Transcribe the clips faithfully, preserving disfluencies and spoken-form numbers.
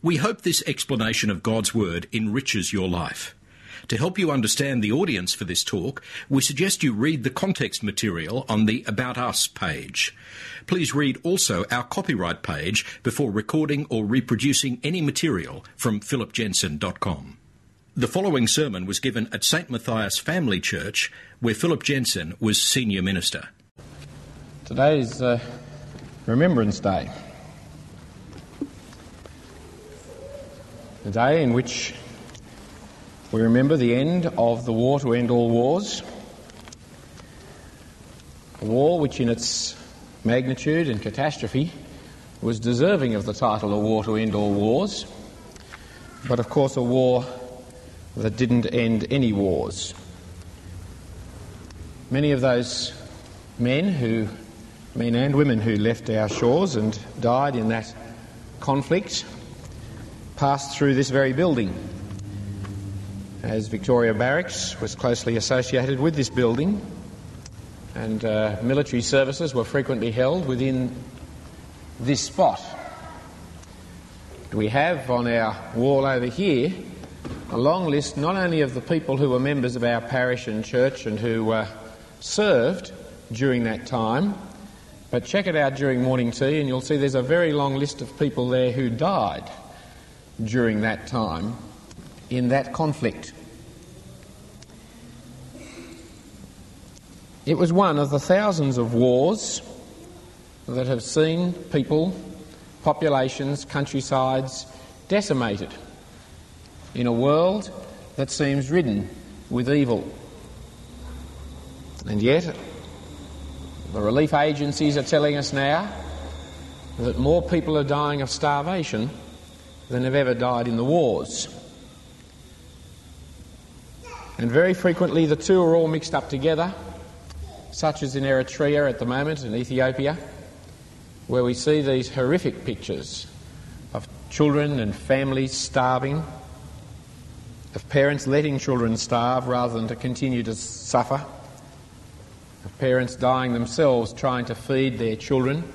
We hope this explanation of God's Word enriches your life. To help you understand the audience for this talk, we suggest you read the context material on the About Us page. Please read also our copyright page before recording or reproducing any material from philip jensen dot com. The following sermon was given at Saint Matthias Family Church, where Philip Jensen was senior minister. Today is uh, Remembrance Day. A day in which we remember the end of the war to end all wars. A war which in its magnitude and catastrophe was deserving of the title of war to end all wars, but of course a war that didn't end any wars. Many of those men who, men and women who left our shores and died in that conflict passed through this very building, as Victoria Barracks was closely associated with this building, and uh, military services were frequently held within this spot. We have on our wall over here a long list not only of the people who were members of our parish and church and who uh, served during that time, but check it out during morning tea and you'll see there's a very long list of people there who died during that time in that conflict. It was one of the thousands of wars that have seen people, populations, countrysides decimated in a world that seems ridden with evil. And yet, the relief agencies are telling us now that more people are dying of starvation than have ever died in the wars. And very frequently the two are all mixed up together, such as in Eritrea at the moment and Ethiopia, where we see these horrific pictures of children and families starving, of parents letting children starve rather than to continue to suffer, of parents dying themselves trying to feed their children,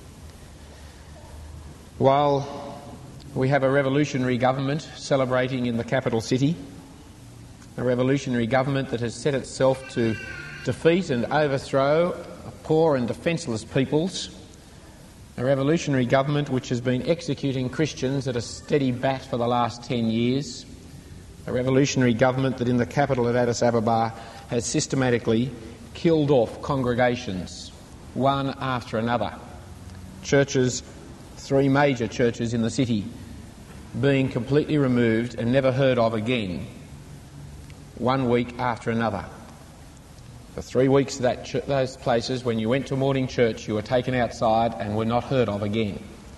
while we have a revolutionary government celebrating in the capital city, a revolutionary government that has set itself to defeat and overthrow poor and defenceless peoples, a revolutionary government which has been executing Christians at a steady bat for the last ten years, a revolutionary government that in the capital of Addis Ababa has systematically killed off congregations, one after another. Churches, three major churches in the city, being completely removed and never heard of again, one week after another. For three weeks, that ch- those places, when you went to morning church, you were taken outside and were not heard of again.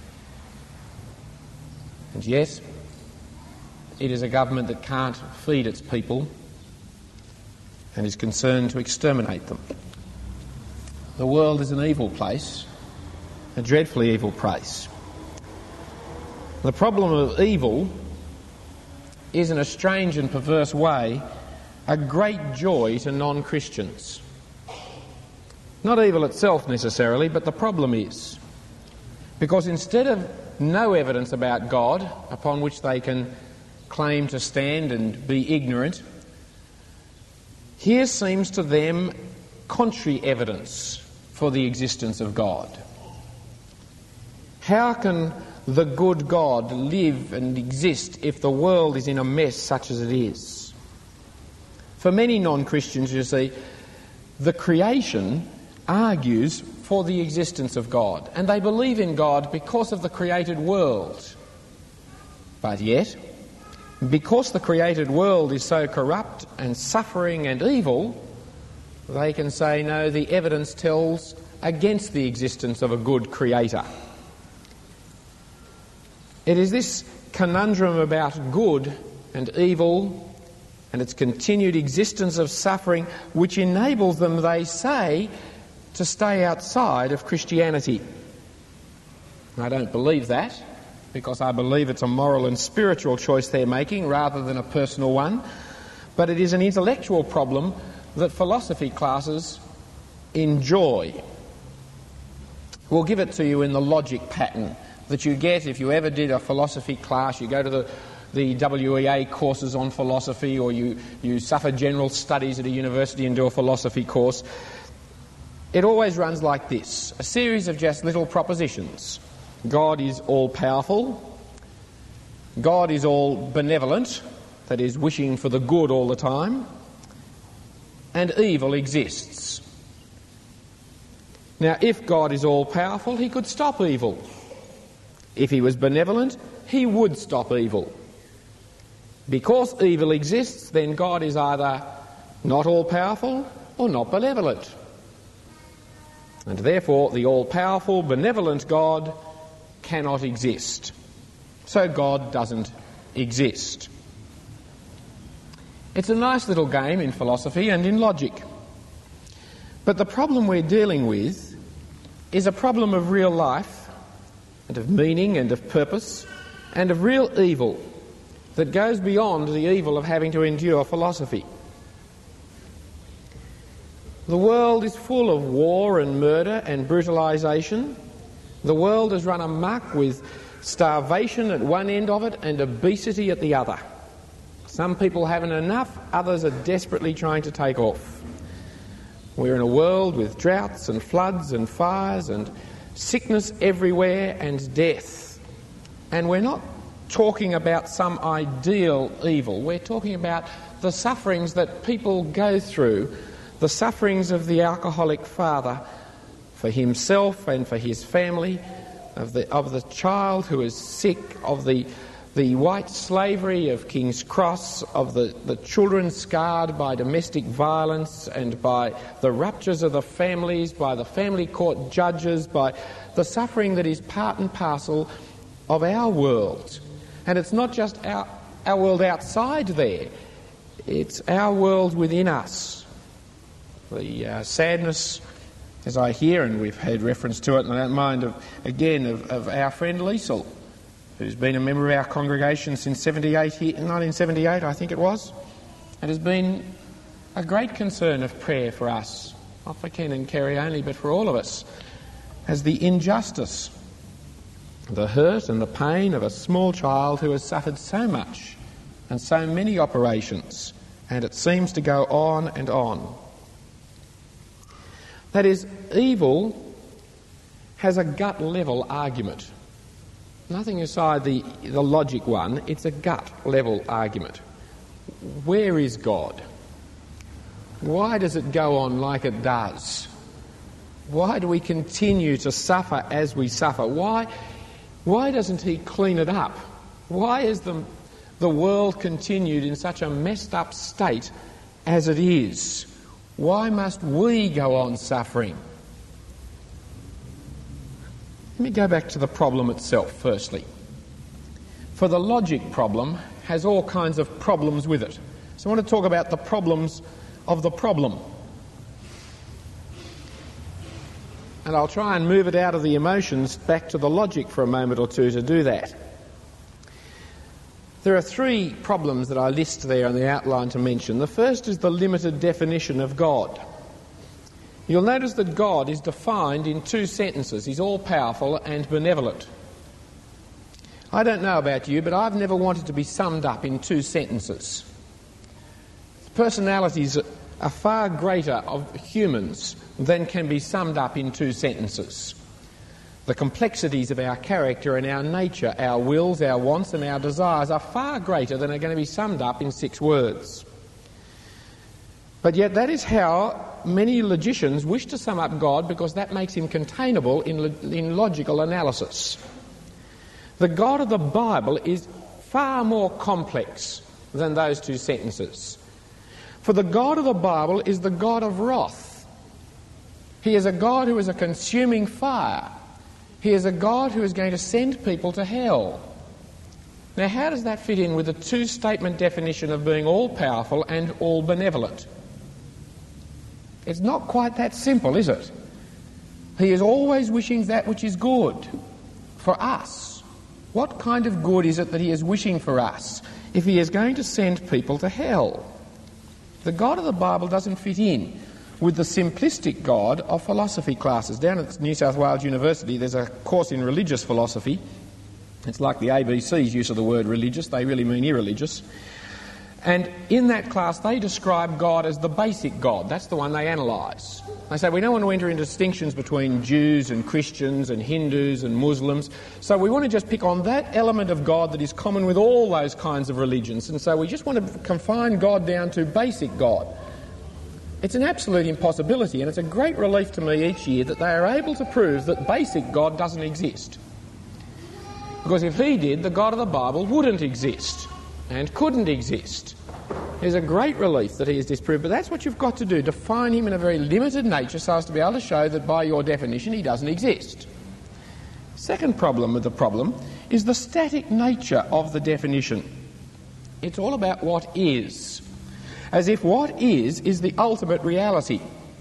And yes, it is a government that can't feed its people and is concerned to exterminate them. The world is an evil place, a dreadfully evil place. The problem of evil is, in a strange and perverse way, a great joy to non-Christians. Not evil itself necessarily, but the problem is. Because instead of no evidence about God upon which they can claim to stand and be ignorant, here seems to them contrary evidence for the existence of God. How can the good God live and exist if the world is in a mess such as it is? For many non-Christians, you see, the creation argues for the existence of God, and they believe in God because of the created world. But yet, because the created world is so corrupt and suffering and evil, they can say, no, the evidence tells against the existence of a good creator. It is this conundrum about good and evil and its continued existence of suffering which enables them, they say, to stay outside of Christianity. I don't believe that, because I believe it's a moral and spiritual choice they're making rather than a personal one, but it is an intellectual problem that philosophy classes enjoy. We'll give it to you in the logic pattern that you get if you ever did a philosophy class. You go to the, the W E A courses on philosophy, or you, you suffer general studies at a university and do a philosophy course. It always runs like this, a series of just little propositions. God is all-powerful. God is all-benevolent, that is, wishing for the good all the time. And evil exists. Now, if God is all-powerful, he could stop evil. If he was benevolent, he would stop evil. Because evil exists, then God is either not all-powerful or not benevolent. And therefore, the all-powerful, benevolent God cannot exist. So God doesn't exist. It's a nice little game in philosophy and in logic. But the problem we're dealing with is a problem of real life and of meaning and of purpose and of real evil that goes beyond the evil of having to endure philosophy. The world is full of war and murder and brutalisation. The world has run amok with starvation at one end of it and obesity at the other. Some people haven't enough, others are desperately trying to take off. We're in a world with droughts and floods and fires and sickness everywhere and death. And we're not talking about some ideal evil. We're talking about the sufferings that people go through, the sufferings of the alcoholic father for himself and for his family, of the, of the child who is sick, of the the white slavery of King's Cross, of the, the children scarred by domestic violence and by the ruptures of the families, by the family court judges, by the suffering that is part and parcel of our world. And it's not just our, our world outside there, it's our world within us. The uh, sadness, as I hear, and we've had reference to it, and I don't mind, of, again, of, of our friend Liesl, who's been a member of our congregation since seventy-eight, nineteen seventy-eight, I think it was, and has been a great concern of prayer for us, not for Ken and Kerry only, but for all of us, as the injustice, the hurt and the pain of a small child who has suffered so much and so many operations, and it seems to go on and on. That is, evil has a gut-level argument. Nothing aside the, the logic one, it's a gut-level argument. Where is God? Why does it go on like it does? Why do we continue to suffer as we suffer? Why, why doesn't he clean it up? Why is the, the world continued in such a messed up state as it is? Why must we go on suffering? Let me go back to the problem itself firstly. For the logic problem has all kinds of problems with it. So I want to talk about the problems of the problem. And I'll try and move it out of the emotions back to the logic for a moment or two to do that. There are three problems that I list there on the outline to mention. The first is the limited definition of God. You'll notice that God is defined in two sentences. He's all-powerful and benevolent. I don't know about you, but I've never wanted to be summed up in two sentences. Personalities are far greater of humans than can be summed up in two sentences. The complexities of our character and our nature, our wills, our wants and our desires are far greater than are going to be summed up in six words. But yet that is how many logicians wish to sum up God, because that makes him containable in, in logical analysis. The God of the Bible is far more complex than those two sentences. For the God of the Bible is the God of wrath. He is a God who is a consuming fire. He is a God who is going to send people to hell. Now, how does that fit in with the two-statement definition of being all-powerful and all-benevolent? It's not quite that simple, is it? He is always wishing that which is good for us. What kind of good is it that he is wishing for us if he is going to send people to hell? The God of the Bible doesn't fit in with the simplistic God of philosophy classes. Down at New South Wales University there's a course in religious philosophy. It's like the A B C's use of the word religious. They really mean irreligious. And in that class they describe God as the basic God. That's the one they analyse. They say we don't want to enter into distinctions between Jews and Christians and Hindus and Muslims, so we want to just pick on that element of God that is common with all those kinds of religions, and so we just want to confine God down to basic God. It's an absolute impossibility, and it's a great relief to me each year that they are able to prove that basic God doesn't exist. Because if he did, the God of the Bible wouldn't exist and couldn't exist. There's a great relief that he is disproved, but that's what you've got to do, define him in a very limited nature so as to be able to show that by your definition he doesn't exist. Second problem with the problem is the static nature of the definition. It's all about what is, as if what is is the ultimate reality.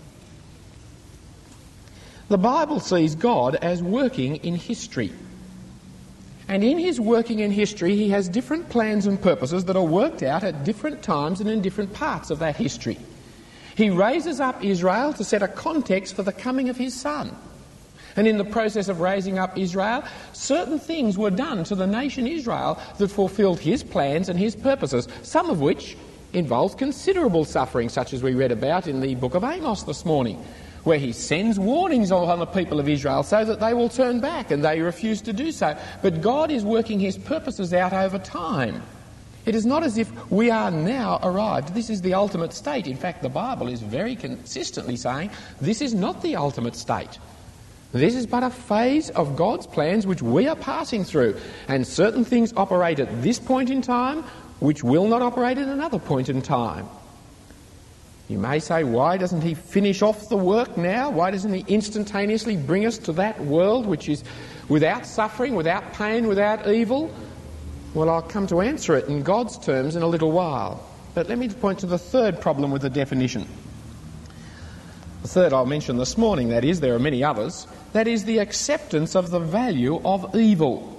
The Bible sees God as working in history. And in his working in history, he has different plans and purposes that are worked out at different times and in different parts of that history. He raises up Israel to set a context for the coming of his Son. And in the process of raising up Israel, certain things were done to the nation Israel that fulfilled his plans and his purposes, some of which involved considerable suffering, such as we read about in the book of Amos this morning, where he sends warnings on the people of Israel so that they will turn back, and they refuse to do so. But God is working his purposes out over time. It is not as if we are now arrived. This is the ultimate state. In fact, the Bible is very consistently saying this is not the ultimate state. This is but a phase of God's plans which we are passing through, and certain things operate at this point in time which will not operate at another point in time. You may say, why doesn't he finish off the work now? Why doesn't he instantaneously bring us to that world which is without suffering, without pain, without evil? Well, I'll come to answer it in God's terms in a little while. But let me point to the third problem with the definition. The third I'll mention this morning, that is, there are many others, that is the acceptance of the value of evil.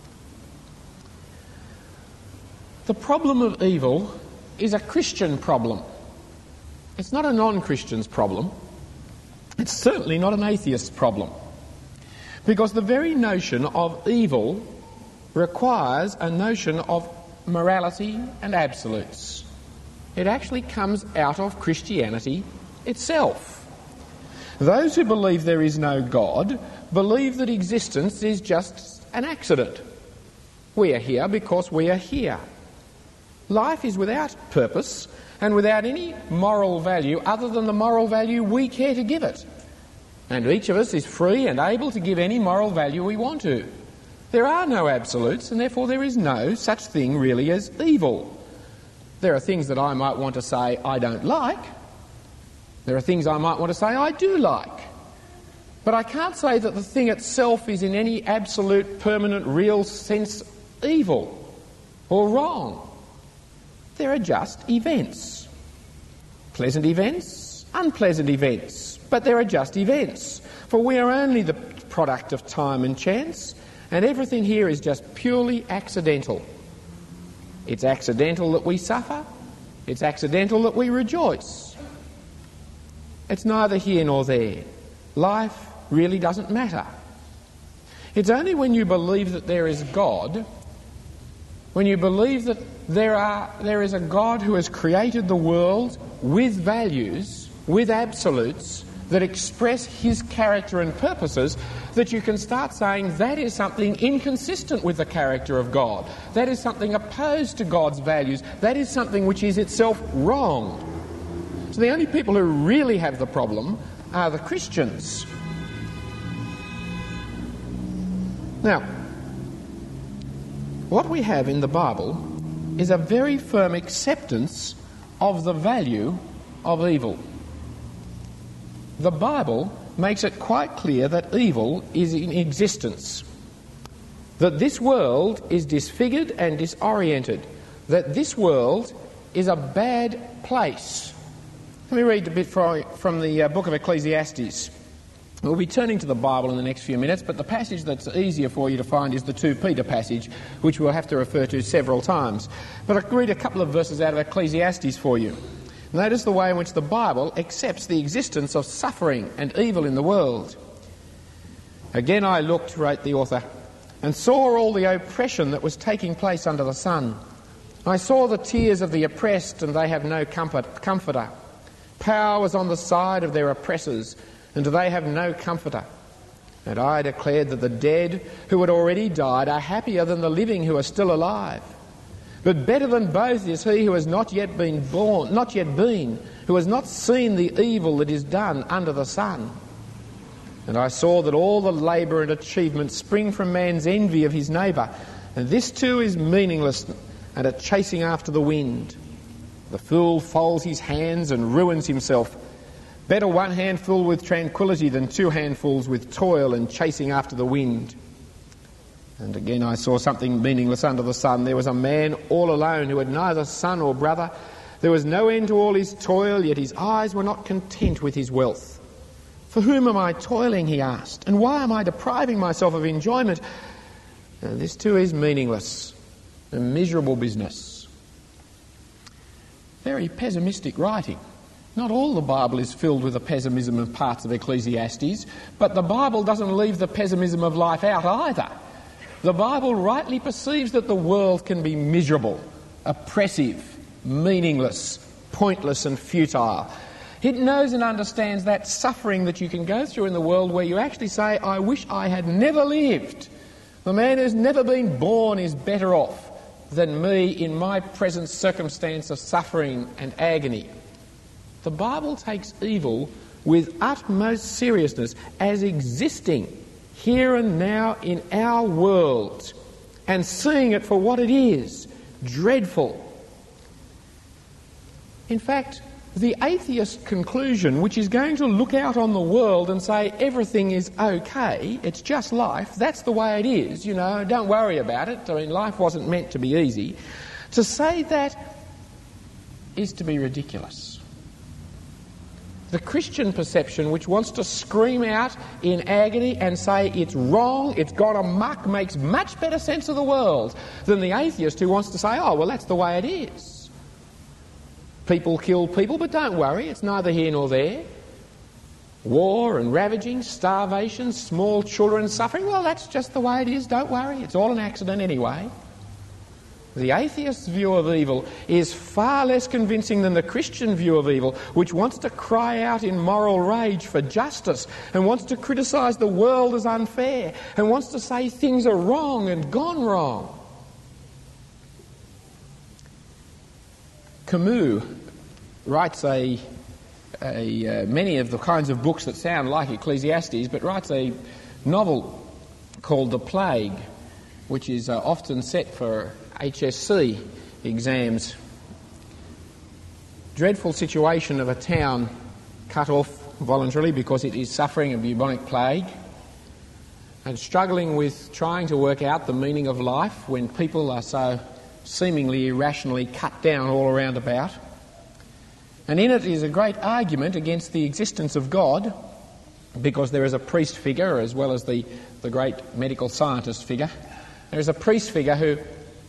The problem of evil is a Christian problem. It's not a non-Christian's problem. It's certainly not an atheist's problem. Because the very notion of evil requires a notion of morality and absolutes. It actually comes out of Christianity itself. Those who believe there is no God believe that existence is just an accident. We are here because we are here. Life is without purpose and without any moral value other than the moral value we care to give it. And each of us is free and able to give any moral value we want to. There are no absolutes, and therefore there is no such thing really as evil. There are things that I might want to say I don't like. There are things I might want to say I do like. But I can't say that the thing itself is in any absolute, permanent, real sense evil or wrong. There are just events. Pleasant events, unpleasant events. But there are just events. For we are only the product of time and chance, and everything here is just purely accidental. It's accidental that we suffer. It's accidental that we rejoice. It's neither here nor there. Life really doesn't matter. It's only when you believe that there is God, when you believe that there are there is a God who has created the world with values, with absolutes, that express his character and purposes, that you can start saying that is something inconsistent with the character of God. That is something opposed to God's values. That is something which is itself wrong. So the only people who really have the problem are the Christians. Now, what we have in the Bible is a very firm acceptance of the value of evil. The Bible makes it quite clear that evil is in existence, that this world is disfigured and disoriented, that this world is a bad place. Let me read a bit from the uh, book of Ecclesiastes. We'll be turning to the Bible in the next few minutes, but the passage that's easier for you to find is the Second Peter passage, which we'll have to refer to several times. But I'll read a couple of verses out of Ecclesiastes for you. Notice the way in which the Bible accepts the existence of suffering and evil in the world. Again I looked, wrote the author, and saw all the oppression that was taking place under the sun. I saw the tears of the oppressed, and they have no comfort, comforter. Power was on the side of their oppressors, and they have no comforter. And I declared that the dead who had already died are happier than the living who are still alive. But better than both is he who has not yet been born, not yet been, who has not seen the evil that is done under the sun. And I saw that all the labour and achievement spring from man's envy of his neighbour, and this too is meaningless and a chasing after the wind. The fool folds his hands and ruins himself. Better one handful with tranquillity than two handfuls with toil and chasing after the wind. And again I saw something meaningless under the sun. There was a man all alone who had neither son or brother. There was no end to all his toil, yet his eyes were not content with his wealth. For whom am I toiling, he asked, and why am I depriving myself of enjoyment? And this too is meaningless, a miserable business. Very pessimistic writing. Not all the Bible is filled with the pessimism of parts of Ecclesiastes, but the Bible doesn't leave the pessimism of life out either. The Bible rightly perceives that the world can be miserable, oppressive, meaningless, pointless and futile. It knows and understands that suffering that you can go through in the world where you actually say, I wish I had never lived. The man who's never been born is better off than me in my present circumstance of suffering and agony. The Bible takes evil with utmost seriousness as existing here and now in our world, and seeing it for what it is, dreadful. In fact, the atheist conclusion, which is going to look out on the world and say everything is okay, it's just life, that's the way it is, you know, don't worry about it, I mean, life wasn't meant to be easy. To say that is to be ridiculous. The Christian perception, which wants to scream out in agony and say it's wrong, it's gone amok, makes much better sense of the world than the atheist who wants to say, oh, well, that's the way it is. People kill people, but don't worry, it's neither here nor there. War and ravaging, starvation, small children suffering, well, that's just the way it is, don't worry, it's all an accident anyway. The atheist's view of evil is far less convincing than the Christian view of evil, which wants to cry out in moral rage for justice and wants to criticise the world as unfair and wants to say things are wrong and gone wrong. Camus writes a, a uh, many of the kinds of books that sound like Ecclesiastes, but writes a novel called The Plague, which is uh, often set for H S C exams. Dreadful situation of a town cut off voluntarily because it is suffering a bubonic plague and struggling with trying to work out the meaning of life when people are so seemingly irrationally cut down all around about. And in it is a great argument against the existence of God, because there is a priest figure as well as the, the great medical scientist figure. There is a priest figure who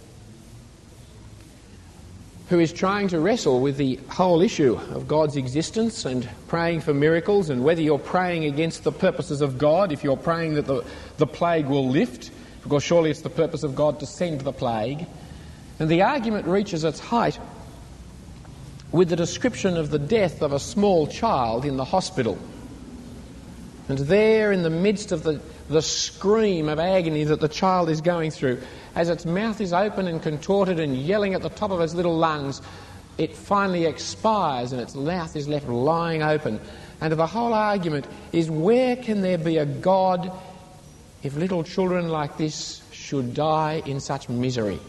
who is trying to wrestle with the whole issue of God's existence and praying for miracles, and whether you're praying against the purposes of God, if you're praying that the, the plague will lift, because surely it's the purpose of God to send the plague. And the argument reaches its height with the description of the death of a small child in the hospital. And there, in the midst of the, the scream of agony that the child is going through, as its mouth is open and contorted and yelling at the top of its little lungs, it finally expires and its mouth is left lying open. And the whole argument is, where can there be a God if little children like this should die in such misery?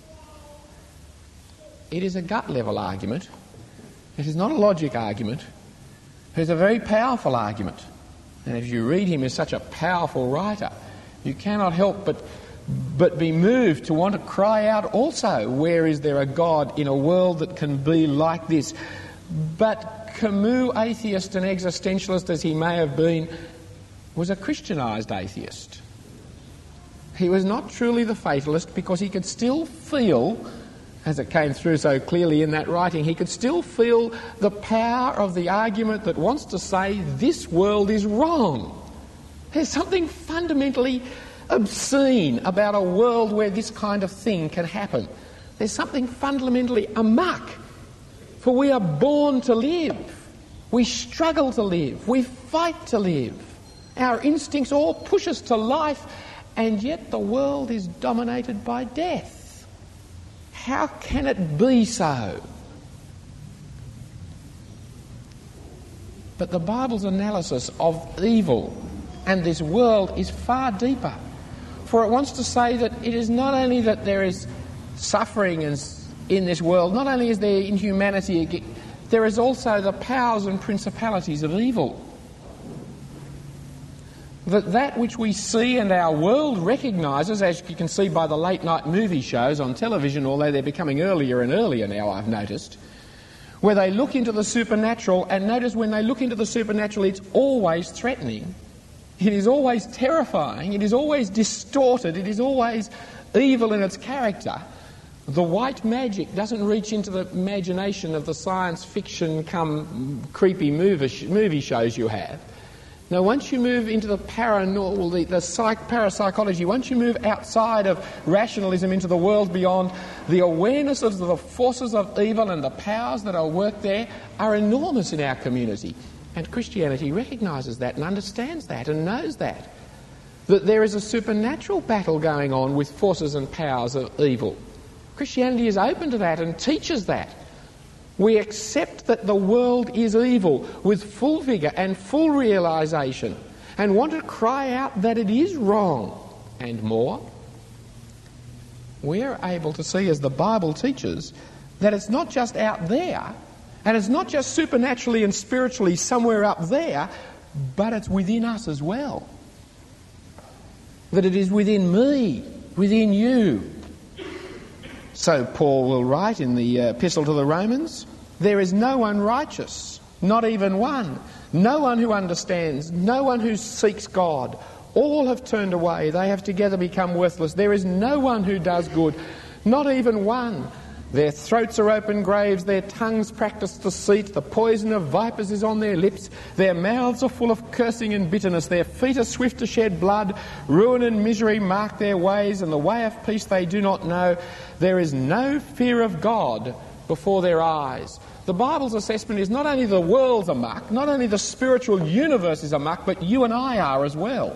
It is a gut-level argument. It is not a logic argument. It is a very powerful argument. And if you read him as such a powerful writer, you cannot help but but be moved to want to cry out also, where is there a God in a world that can be like this? But Camus, atheist and existentialist as he may have been, was a Christianised atheist. He was not truly the fatalist because he could still feel as it came through so clearly in that writing, he could still feel the power of the argument that wants to say this world is wrong. There's something fundamentally obscene about a world where this kind of thing can happen. There's something fundamentally amok. For we are born to live. We struggle to live. We fight to live. Our instincts all push us to life, and yet the world is dominated by death. How can it be so? But the Bible's analysis of evil and this world is far deeper. For it wants to say that it is not only that there is suffering in this world, not only is there inhumanity, there is also the powers and principalities of evil. That that which we see and our world recognises, as you can see by the late night movie shows on television, although they're becoming earlier and earlier now, I've noticed, where they look into the supernatural, and notice when they look into the supernatural it's always threatening, it is always terrifying, it is always distorted, it is always evil in its character. The white magic doesn't reach into the imagination of the science fiction come creepy movie, movie shows you have. Now, once you move into the paranormal, the, the psych, parapsychology, once you move outside of rationalism into the world beyond, the awareness of the forces of evil and the powers that are at work there are enormous in our community. And Christianity recognises that and understands that and knows that. That there is a supernatural battle going on with forces and powers of evil. Christianity is open to that and teaches that. We accept that the world is evil with full vigour and full realisation and want to cry out that it is wrong and more. We're able to see, as the Bible teaches, that it's not just out there and it's not just supernaturally and spiritually somewhere up there, but it's within us as well. That it is within me, within you. So Paul will write in the Epistle to the Romans, there is no one righteous, not even one, no one who understands, no one who seeks God. All have turned away, they have together become worthless. There is no one who does good, not even one. Their throats are open graves, their tongues practice deceit, the poison of vipers is on their lips, their mouths are full of cursing and bitterness, their feet are swift to shed blood, ruin and misery mark their ways, and the way of peace they do not know. There is no fear of God before their eyes. The Bible's assessment is not only the world's amok, not only the spiritual universe is amok, but you and I are as well.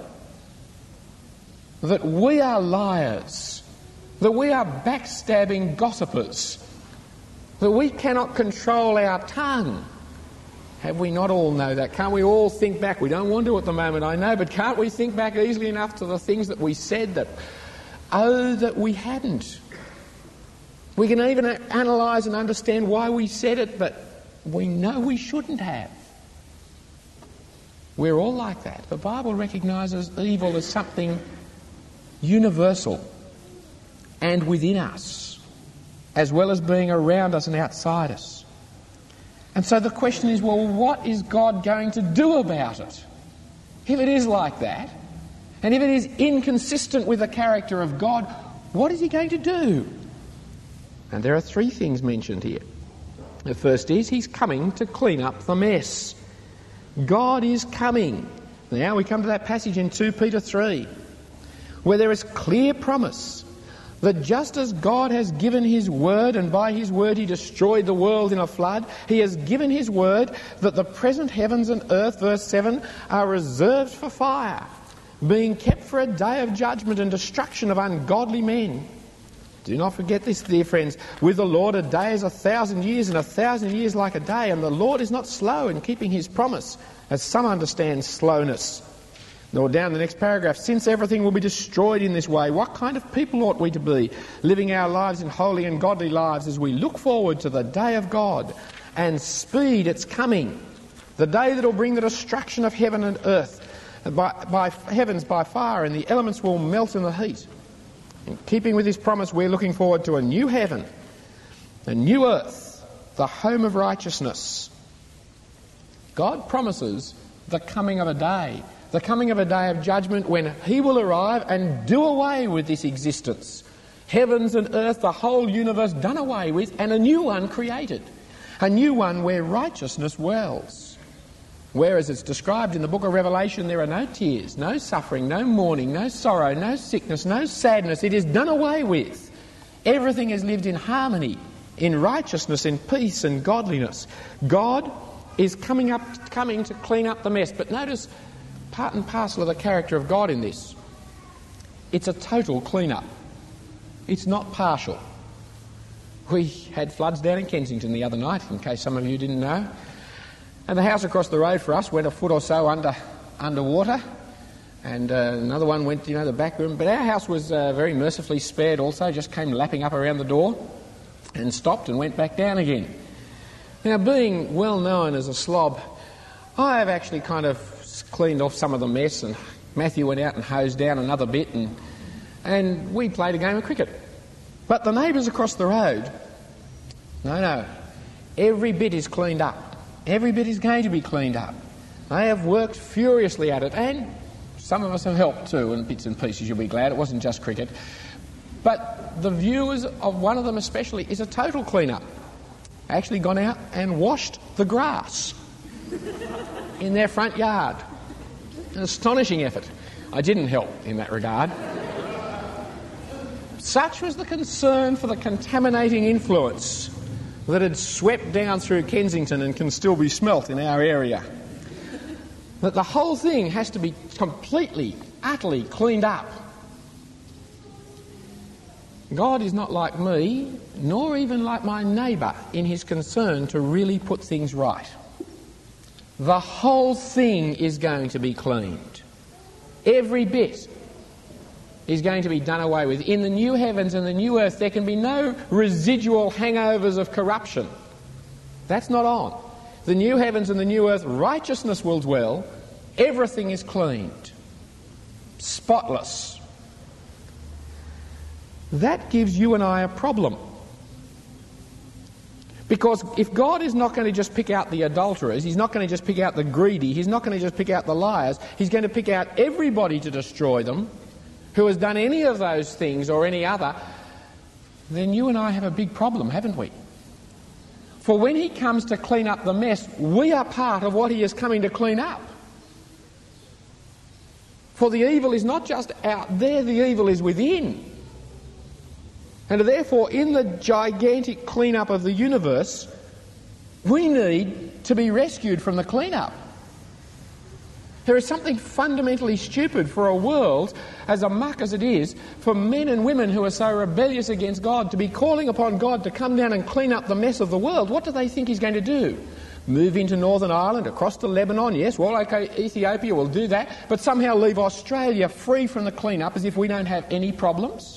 That we are liars. That we are backstabbing gossipers, that we cannot control our tongue. Have we not all know that? Can't we all think back? We don't want to at the moment, I know, but can't we think back easily enough to the things that we said that, oh, that we hadn't? We can even analyse and understand why we said it, but we know we shouldn't have. We're all like that. The Bible recognises evil as something universal and within us, as well as being around us and outside us. And so the question is, well, what is God going to do about it? If it is like that, and if it is inconsistent with the character of God, what is he going to do? And there are three things mentioned here. The first is, he's coming to clean up the mess. God is coming. Now we come to that passage in Second Peter three, where there is clear promise that just as God has given his word, and by his word he destroyed the world in a flood, he has given his word that the present heavens and earth, verse seven, are reserved for fire, being kept for a day of judgment and destruction of ungodly men. Do not forget this, dear friends. With the Lord a day is a thousand years, and a thousand years like a day, and the Lord is not slow in keeping his promise, as some understand slowness. Nor down the next paragraph, since everything will be destroyed in this way, what kind of people ought we to be, living our lives in holy and godly lives as we look forward to the day of God and speed its coming, the day that will bring the destruction of heaven and earth, by, by heavens by fire, and the elements will melt in the heat. In keeping with his promise, we're looking forward to a new heaven, a new earth, the home of righteousness. God promises the coming of a day, the coming of a day of judgment when he will arrive and do away with this existence. Heavens and earth, the whole universe done away with, and a new one created. A new one where righteousness dwells. Whereas it's described in the book of Revelation, there are no tears, no suffering, no mourning, no sorrow, no sickness, no sadness. It is done away with. Everything is lived in harmony, in righteousness, in peace and godliness. God is coming up, coming to clean up the mess. But notice, part and parcel of the character of God in this, it's a total clean-up. It's not partial. We had floods down in Kensington the other night, in case some of you didn't know. And the house across the road for us went a foot or so under underwater. And uh, another one went, you know, the back room. But our house was uh, very mercifully spared also, just came lapping up around the door and stopped and went back down again. Now, being well known as a slob, I have actually kind of cleaned off some of the mess, and Matthew went out and hosed down another bit, and and we played a game of cricket. But the neighbours across the road, no, no, every bit is cleaned up. Every bit is going to be cleaned up. They have worked furiously at it, and some of us have helped too, in bits and pieces, you'll be glad. It wasn't just cricket. But the viewers of one of them especially is a total clean-up. Actually gone out and washed the grass in their front yard. An astonishing effort. I didn't help in that regard. Such was the concern for the contaminating influence that had swept down through Kensington and can still be smelt in our area, that the whole thing has to be completely, utterly cleaned up. God is not like me, nor even like my neighbour, in his concern to really put things right. The whole thing is going to be cleaned. Every bit is going to be done away with. In the new heavens and the new earth, there can be no residual hangovers of corruption. That's not on. The new heavens and the new earth, righteousness will dwell. Everything is cleaned. Spotless. That gives you and I a problem. Because if God is not going to just pick out the adulterers, he's not going to just pick out the greedy, he's not going to just pick out the liars, he's going to pick out everybody to destroy them who has done any of those things or any other, then you and I have a big problem, haven't we? For when he comes to clean up the mess, we are part of what he is coming to clean up. For the evil is not just out there, the evil is within. And therefore, in the gigantic clean-up of the universe, we need to be rescued from the clean-up. There is something fundamentally stupid for a world, as amuck as it is, for men and women who are so rebellious against God to be calling upon God to come down and clean up the mess of the world. What do they think he's going to do? Move into Northern Ireland, across to Lebanon? Yes, well, OK, Ethiopia will do that, but somehow leave Australia free from the clean-up as if we don't have any problems?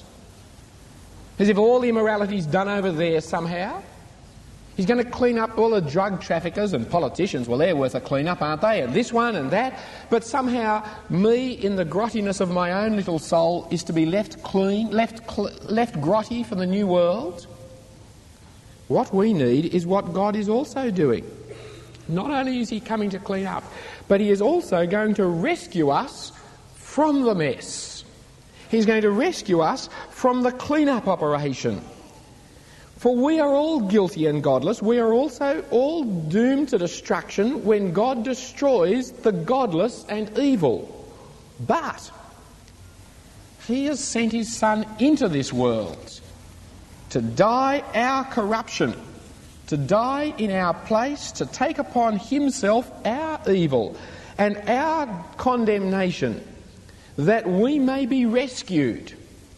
As if all the immorality is done over there somehow? He's going to clean up all the drug traffickers and politicians. Well, they're worth a clean-up, aren't they? And this one and that. But somehow, me, in the grottiness of my own little soul, is to be left clean, left, cl- left grotty for the new world. What we need is what God is also doing. Not only is he coming to clean up, but he is also going to rescue us from the mess. He's going to rescue us from the clean-up operation. For we are all guilty and godless. We are also all doomed to destruction when God destroys the godless and evil. But he has sent his Son into this world to die our corruption, to die in our place, to take upon himself our evil and our condemnation, that we may be rescued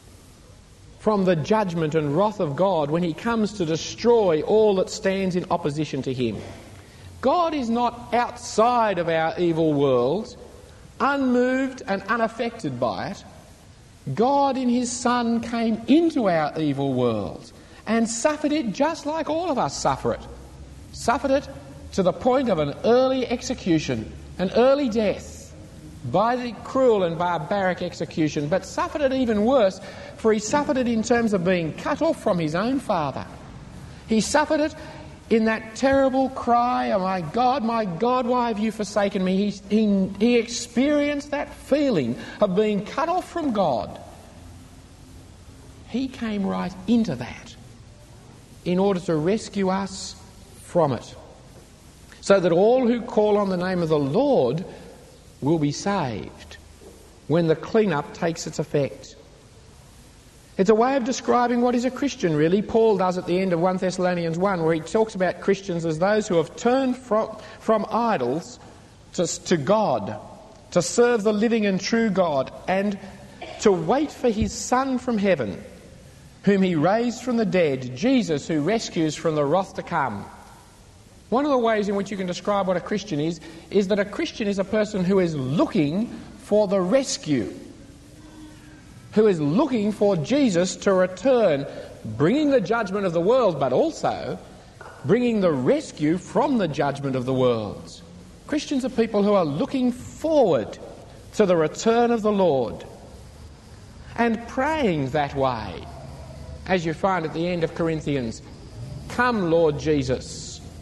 from the judgment and wrath of God when he comes to destroy all that stands in opposition to him. God is not outside of our evil world, unmoved and unaffected by it. God in his Son came into our evil world and suffered it just like all of us suffer it. Suffered it to the point of an early execution, an early death, by the cruel and barbaric execution, but suffered it even worse, for he suffered it in terms of being cut off from his own Father. He suffered it in that terrible cry, "Oh my God, my God, why have you forsaken me?" He, he, he experienced that feeling of being cut off from God. He came right into that in order to rescue us from it, so that all who call on the name of the Lord will be saved when the clean-up takes its effect. It's a way of describing what is a Christian, really. Paul does at the end of First Thessalonians one, where he talks about Christians as those who have turned from, from idols to, to God, to serve the living and true God, and to wait for his Son from heaven, whom he raised from the dead, Jesus, who rescues from the wrath to come. One of the ways in which you can describe what a Christian is, is that a Christian is a person who is looking for the rescue, who is looking for Jesus to return, bringing the judgment of the world, but also bringing the rescue from the judgment of the world. Christians are people who are looking forward to the return of the Lord and praying that way, as you find at the end of Corinthians, "Come, Lord Jesus."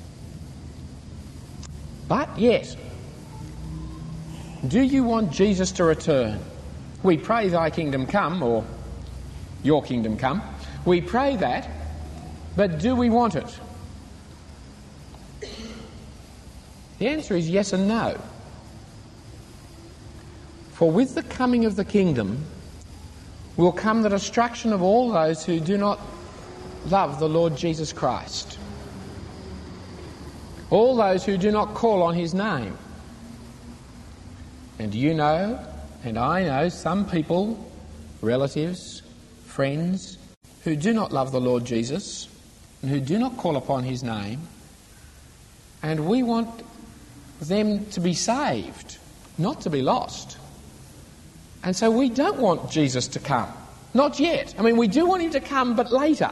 But yet, do you want Jesus to return? We pray, "Thy kingdom come," or "Your kingdom come." We pray that, but do we want it? The answer is yes and no. For with the coming of the kingdom will come the destruction of all those who do not love the Lord Jesus Christ. All those who do not call on his name. And you know, and I know, some people, relatives, friends, who do not love the Lord Jesus and who do not call upon his name, and we want them to be saved, not to be lost. And so we don't want Jesus to come. Not yet. I mean, we do want him to come, but later.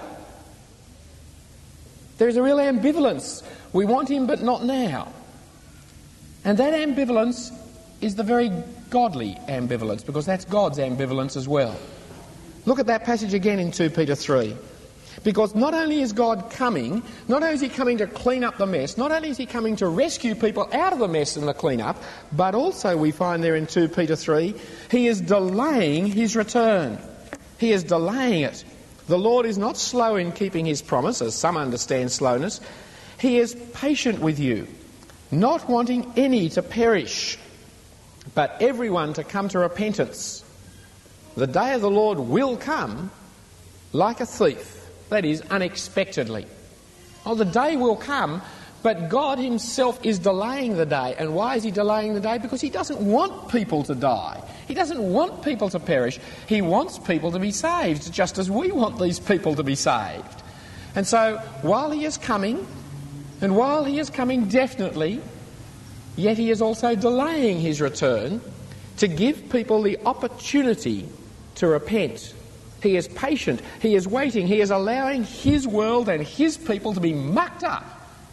There's a real ambivalence. We want him, but not now. And that ambivalence is the very godly ambivalence, because that's God's ambivalence as well. Look at that passage again in Second Peter three. Because not only is God coming, not only is he coming to clean up the mess, not only is he coming to rescue people out of the mess and the clean up, but also we find there in Second Peter three, he is delaying his return. He is delaying it. The Lord is not slow in keeping his promise, as some understand slowness. He is patient with you, not wanting any to perish, but everyone to come to repentance. The day of the Lord will come like a thief, that is, unexpectedly. Oh, the day will come, but God himself is delaying the day. And why is he delaying the day? Because he doesn't want people to die. He doesn't want people to perish. He wants people to be saved, just as we want these people to be saved. And so, while he is coming, and while he is coming definitely, yet he is also delaying his return to give people the opportunity to repent. He is patient, he is waiting, he is allowing his world and his people to be mucked up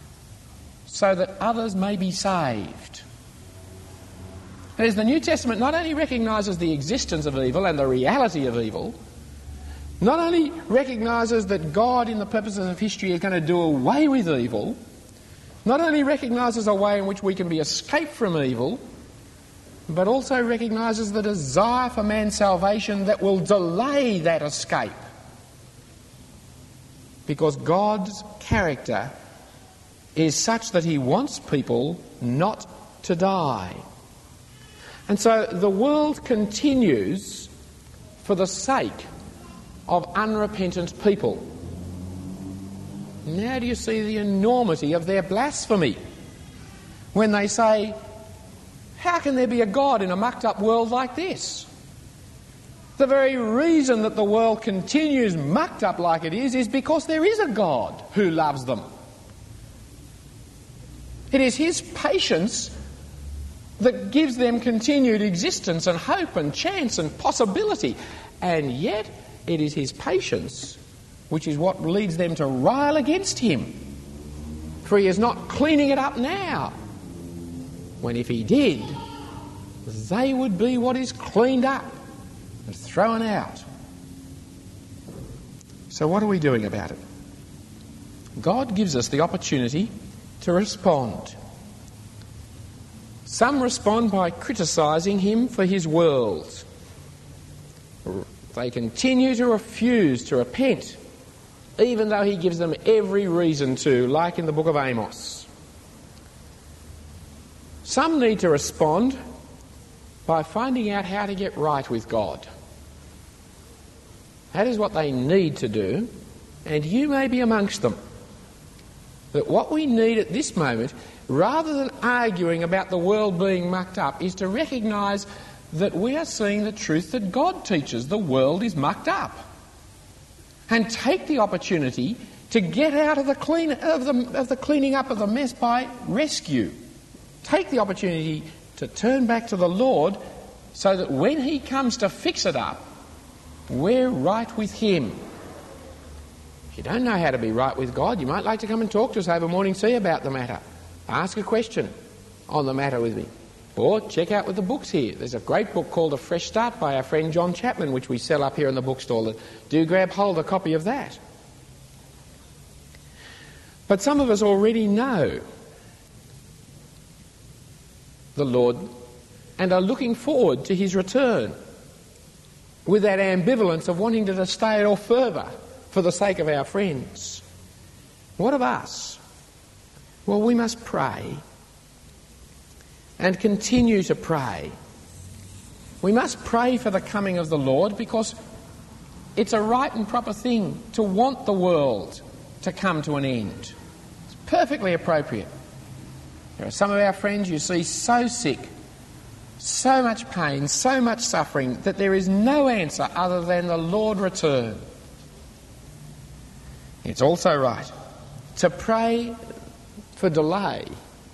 so that others may be saved. And as the New Testament not only recognises the existence of evil and the reality of evil, not only recognises that God in the purposes of history is going to do away with evil, not only recognises a way in which we can be escaped from evil, but also recognises the desire for man's salvation that will delay that escape. Because God's character is such that he wants people not to die. And so the world continues for the sake of unrepentant people. Now do you see the enormity of their blasphemy when they say, how can there be a God in a mucked up world like this? The very reason that the world continues mucked up like it is is because there is a God who loves them. It is his patience that gives them continued existence and hope and chance and possibility. And yet it is his patience which is what leads them to rile against him. For he is not cleaning it up now, when if he did, they would be what is cleaned up and thrown out. So what are we doing about it? God gives us the opportunity to respond. Some respond by criticising him for his world. they continue to refuse to repent, even though he gives them every reason to, like in the book of Amos. Some need to respond by finding out how to get right with God. That is what they need to do, and you may be amongst them. But what we need at this moment, rather than arguing about the world being mucked up, is to recognise that we are seeing the truth that God teaches. The world is mucked up. And take the opportunity to get out of the, clean, of the, of the cleaning up of the mess by rescue. Take the opportunity to turn back to the Lord so that when he comes to fix it up, we're right with him. If you don't know how to be right with God, you might like to come and talk to us over morning tea about the matter. Ask a question on the matter with me. Or check out with the books here. There's a great book called A Fresh Start by our friend John Chapman, which we sell up here in the bookstall. Do grab hold of a copy of that. But some of us already know the Lord and are looking forward to his return with that ambivalence of wanting to stay it off further for the sake of our friends. What of us? Well, we must pray and continue to pray. We must pray for the coming of the Lord because it's a right and proper thing to want the world to come to an end. It's perfectly appropriate. There are some of our friends you see so sick, so much pain, so much suffering, that there is no answer other than the Lord return. It's also right to pray for delay.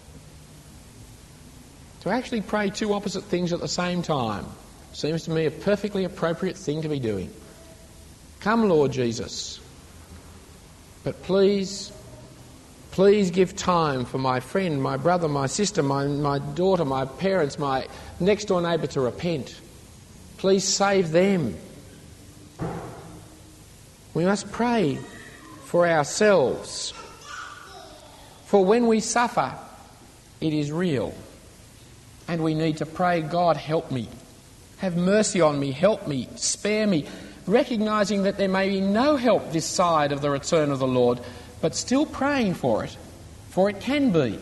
To actually pray two opposite things at the same time seems to me a perfectly appropriate thing to be doing. Come, Lord Jesus, but please, please give time for my friend, my brother, my sister, my, my daughter, my parents, my next-door neighbour to repent. Please save them. We must pray for ourselves. For when we suffer, it is real. And we need to pray, God, help me. Have mercy on me, help me, spare me, recognising that there may be no help this side of the return of the Lord, but still praying for it, for it can be.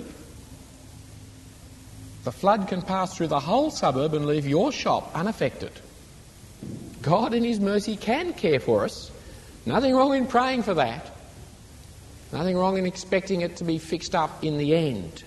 The flood can pass through the whole suburb and leave your shop unaffected. God in his mercy can care for us. Nothing wrong in praying for that. Nothing wrong in expecting it to be fixed up in the end.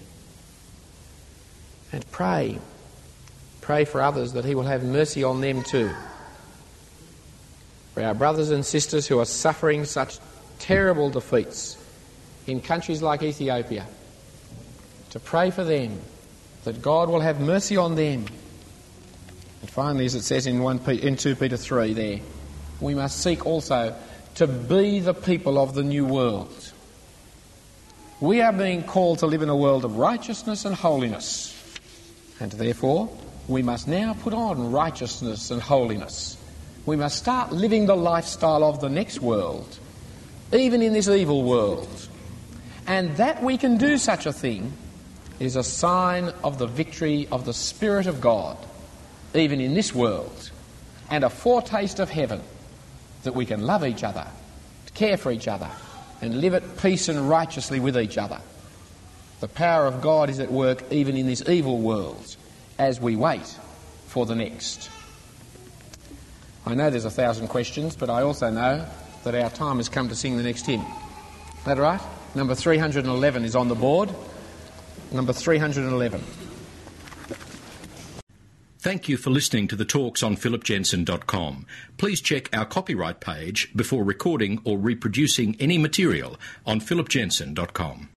And pray. Pray for others that he will have mercy on them too. For our brothers and sisters who are suffering such terrible defeats in countries like Ethiopia, to pray for them, that God will have mercy on them. And finally, as it says in, one P- in two Peter three there, we must seek also to be the people of the new world. We are being called to live in a world of righteousness and holiness. And therefore, we must now put on righteousness and holiness. We must start living the lifestyle of the next world, even in this evil world. And that we can do such a thing is a sign of the victory of the Spirit of God, even in this world, and a foretaste of heaven, that we can love each other, care for each other, and live at peace and righteously with each other. The power of God is at work even in this evil world as we wait for the next. I know there's a thousand questions, but I also know that our time has come to sing the next hymn. Is that right? Number three hundred eleven is on the board. Number three hundred eleven. Thank you for listening to the talks on philip jensen dot com. Please check our copyright page before recording or reproducing any material on philip jensen dot com.